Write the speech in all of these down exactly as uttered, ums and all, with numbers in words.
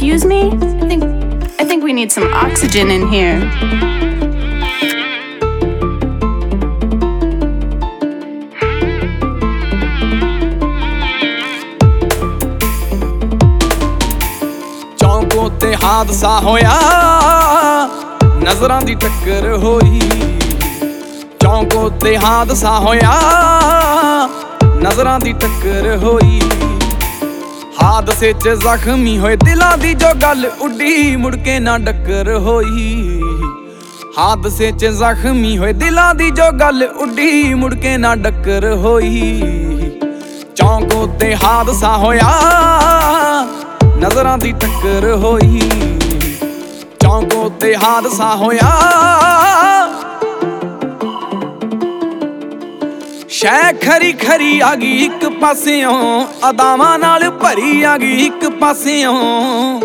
Excuse me? I think I think we need some oxygen in here. ਚੌਂਕੋ ਤੇ ਹਾਦਸਾ ਹੋਇਆ, ਨਜ਼ਰਾਂ ਦੀ ਟੱਕਰ ਹੋਈ। ਚੌਂਕੋ ਤੇ ਹਾਦਸਾ ਹੋਇਆ, ਨਜ਼ਰਾਂ ਦੀ ਟੱਕਰ ਹੋਈ। ਹਾਦਸੇ 'ਚ ਜ਼ਖਮੀ ਹੋਏ ਦਿਲਾਂ ਦੀ ਜੋ ਗੱਲ ਉੱਡੀ, ਮੁੜ ਕੇ ਨਾ ਡੱਕਰ ਹੋਈ। ਹਾਦਸੇ 'ਚ ਜ਼ਖਮੀ ਹੋਏ ਦਿਲਾਂ ਦੀ ਜੋ ਗੱਲ ਉੱਡੀ, ਮੁੜ ਕੇ ਨਾ ਡੱਕਰ ਹੋਈ। ਚੌਂਕੋ ਤੇ ਹਾਦਸਾ ਹੋਇਆ, ਨਜ਼ਰਾਂ ਦੀ ਟੱਕਰ ਹੋਈ। ਚੌਂਕੋ ਤੇ ਹਾਦਸਾ ਹੋਇਆ, ਸ਼ੈ ਖਰੀ ਖਰੀ ਆ ਗਈ ਇੱਕ ਪਾਸਿਓਂ, ਅਦਾਵਾਂ ਨਾਲ ਭਰੀ ਆ ਗਈ ਇੱਕ ਪਾਸਿਓਂ।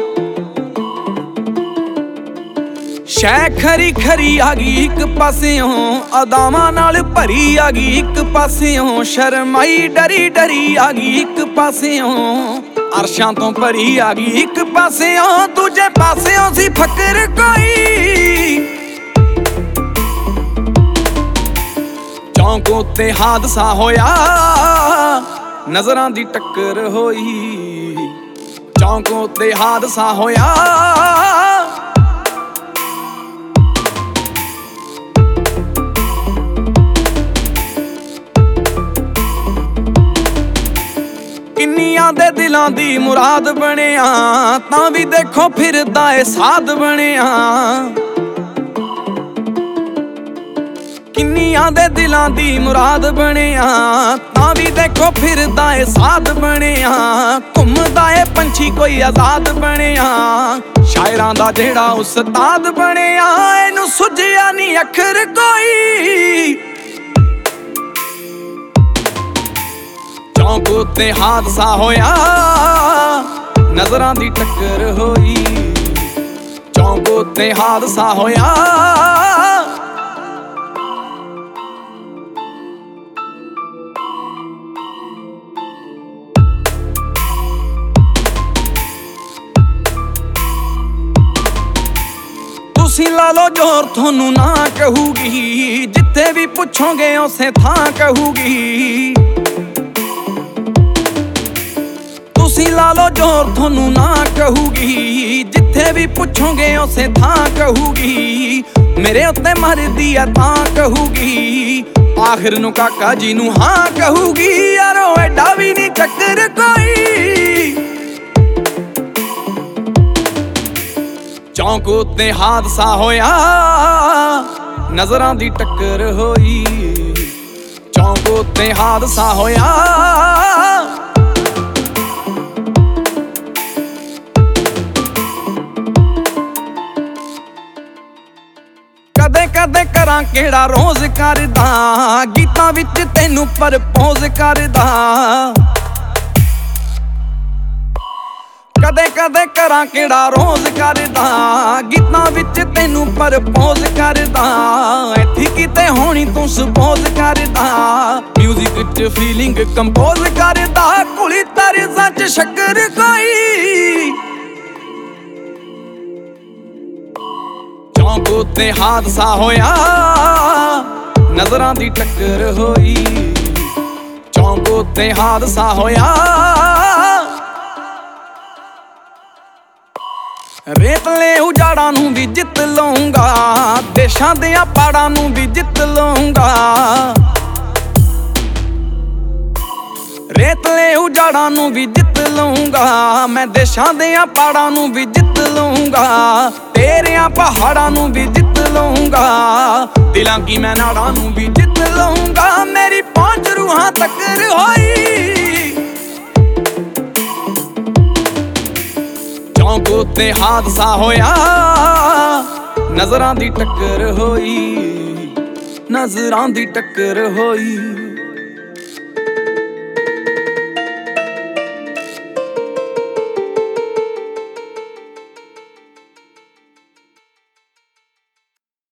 ਸ਼ੈ ਖਰੀ ਖਰੀ ਆ ਗਈ ਇੱਕ ਪਾਸਿਓਂ, ਅਦਾਵਾਂ ਨਾਲ ਭਰੀ ਆ ਗਈ ਇੱਕ ਪਾਸਿਓਂ। ਸ਼ਰਮਾਈ ਡਰੀ ਡਰੀ ਆ ਗਈ ਇੱਕ ਪਾਸਿਓਂ, ਅਰਸ਼ਾਂ ਤੋਂ ਭਰੀ ਆ ਗਈ ਇੱਕ ਪਾਸਿਓਂ। ਦੂਜੇ ਪਾਸਿਓਂ ਸੀ ਫਕਰ ਕੋਈ, ਚੌਂਕੋ ਤੇ ਹਾਦਸਾ ਹੋਇਆ, ਨਜ਼ਰਾਂ ਦੀ ਟੱਕਰ ਹੋਈ। ਚੌਂਕੋ ਤੇ ਹਾਦਸਾ ਹੋਇਆ, ਕਿੰਨੀਆਂ ਦੇ ਦਿਲਾਂ ਦੀ ਮੁਰਾਦ ਬਣਿਆ, ਤਾਂ ਵੀ ਦੇਖੋ ਫਿਰਦਾ ਏ ਸਾਧ ਬਣਿਆ। ਕਿੰਨੀਆਂ ਦੇ ਦਿਲਾਂ ਦੀ ਮੁਰਾਦ ਬਣਿਆ, ਤਾਂ ਵੀ ਦੇਖੋ ਫਿਰਦਾ ਏ ਸਾਧ ਬਣਿਆ। ਘੁੰਮਦਾ ਏ ਪੰਛੀ ਕੋਈ ਆਜ਼ਾਦ ਬਣਿਆ, ਸ਼ਾਇਰਾਂ ਦਾ ਜਿਹੜਾ ਉਸਤਾਦ ਬਣਿਆ। ਇਹਨੂੰ ਸੁਝਿਆ ਨੀ ਅੱਖਰ ਕੋਈ, ਚੌਂਕੋ ਤੇ ਹਾਦਸਾ ਹੋਇਆ, ਨਜ਼ਰਾਂ ਦੀ ਟੱਕਰ ਹੋਈ। ਚੌਂਕੋ ਤੇ ਹਾਦਸਾ ਹੋਇਆ, ਤੁਸੀਂ ਲਾ ਲੋ ਜ਼ੋਰ ਤੁਹਾਨੂੰ ਨਾ ਕਹੂਗੀ, ਜਿੱਥੇ ਵੀ ਪੁੱਛੋਗੇ ਉਸੇ ਥਾਂ ਕਹੂਗੀ। ਤੁਸੀਂ ਲਾ ਲੋ ਜ਼ੋਰ ਤੁਹਾਨੂੰ ਨਾ ਕਹੂਗੀ, ਜਿੱਥੇ ਵੀ ਪੁੱਛੋਗੇ ਉਸੇ ਥਾਂ ਕਹੂਗੀ। ਮੇਰੇ ਉੱਤੇ ਮਰਦੀ ਆ ਤਾਂ ਕਹੂਗੀ, ਆਖਿਰ ਨੂੰ ਕਾਕਾ ਜੀ ਨੂੰ ਹਾਂ ਕਹੂਗੀ। ਯਾਰੋ ਐਡਾ ਵੀ ਨੀ ਚੱਕਰ ਕੋਈ, ਚੌਂਕੋ ਤੇ ਹਾਦਸਾ ਹੋਇਆ, ਨਜ਼ਰਾਂ ਦੀ ਟੱਕਰ ਹੋਈ। ਚੌਂਕੋ ਤੇ ਹਾਦਸਾ ਹੋਇਆ, ਕਦੇ ਕਦੇ ਕਰਾਂ ਕਿਹੜਾ ਰੋਜ਼ ਕਰਦਾ, ਗੀਤਾਂ ਵਿੱਚ ਤੈਨੂੰ ਪ੍ਰਪੋਜ਼ ਕਰਦਾ। ਕਦੇ ਕਦੇ ਕਰਾਂ ਕਿਹੜਾ ਰੋਜ਼ ਕਰਦਾ, ਗੀਤਾਂ ਵਿੱਚ ਤੈਨੂੰ ਪ੍ਰਪੋਜ਼ ਕਰਦਾ। ਇੱਥੇ ਕਿਤੇ ਹੋਣੀ ਤੂੰ ਸਪੋਜ਼ ਕਰਦਾ, ਮਿਊਜ਼ਿਕ 'ਚ ਫੀਲਿੰਗ ਕੰਪੋਜ਼ ਕਰਦਾ। ਕੁਲੀ ਤਰਜ਼ਾਂ 'ਚ ਸ਼ੱਕਰ ਕੋਈ, ਚੌਂਕੋ ਤੇ ਹਾਦਸਾ ਹੋਇਆ, ਨਜ਼ਰਾਂ ਦੀ ਟੱਕਰ ਹੋਈ। ਚੌਂਕੋ ਤੇ ਹਾਦਸਾ ਹੋਇਆ, ਰੇਤਲੇ ਉਜਾੜਾਂ ਨੂੰ ਵੀ ਜਿੱਤ ਲਊਂਗਾ, ਦੇਸ਼ਾਂ ਦੀਆਂ ਪਾੜਾਂ ਨੂੰ ਵੀ ਜਿੱਤ ਲਊਂਗਾ। ਰੇਤਲੇ ਉਜਾੜਾਂ ਨੂੰ ਵੀ ਜਿੱਤ ਲਊਂਗਾ, ਮੈਂ ਦੇਸ਼ਾਂ ਦੀਆਂ ਪਾੜਾਂ ਨੂੰ ਵੀ ਜਿੱਤ ਲਊਂਗਾ। ਤੇਰਿਆਂ ਪਹਾੜਾਂ ਨੂੰ ਵੀ ਜਿੱਤ ਲਊਂਗਾ, ਦਿਲਾਂ ਕੀ ਮੈਂ ਨਾੜਾਂ ਨੂੰ ਵੀ ਜਿੱਤ ਲਊਂਗਾ। ਮੇਰੀ ਪਹੁੰਚ ਰੂਹਾਂ ਤੱਕਰ ਹੋਈ, ਚੌਂਕੋ ਤੇ ਹਾਦਸਾ ਹੋਇਆ, ਨਜ਼ਰਾਂ ਦੀ ਟੱਕਰ ਹੋਈ। ਨਜ਼ਰਾਂ ਦੀ ਟੱਕਰ ਹੋਈ।